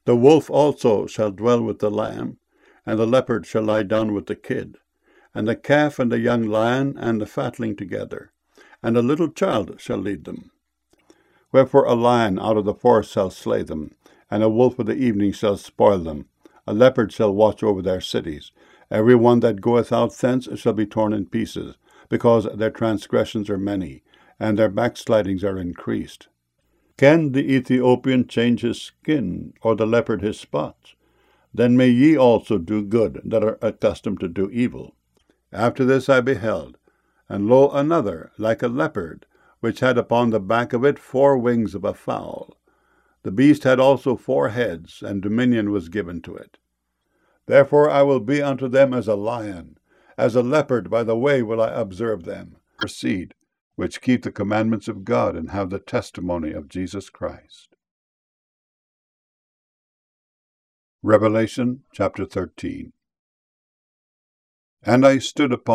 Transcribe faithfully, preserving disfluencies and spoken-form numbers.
The wolf also shall dwell with the lamb, and the leopard shall lie down with the kid, and the calf and the young lion and the fatling together, and a little child shall lead them. Wherefore a lion out of the forest shall slay them, and a wolf of the evening shall spoil them. A leopard shall watch over their cities. Every one that goeth out thence shall be torn in pieces, because their transgressions are many, and their backslidings are increased. Can the Ethiopian change his skin, or the leopard his spots? Then may ye also do good that are accustomed to do evil. After this I beheld, and lo, another, like a leopard, which had upon the back of it four wings of a fowl. The beast had also four heads, and dominion was given to it. Therefore I will be unto them as a lion, as a leopard by the way will I observe them. Proceed, which keep the commandments of God, and have the testimony of Jesus Christ. Revelation chapter thirteen. And I stood upon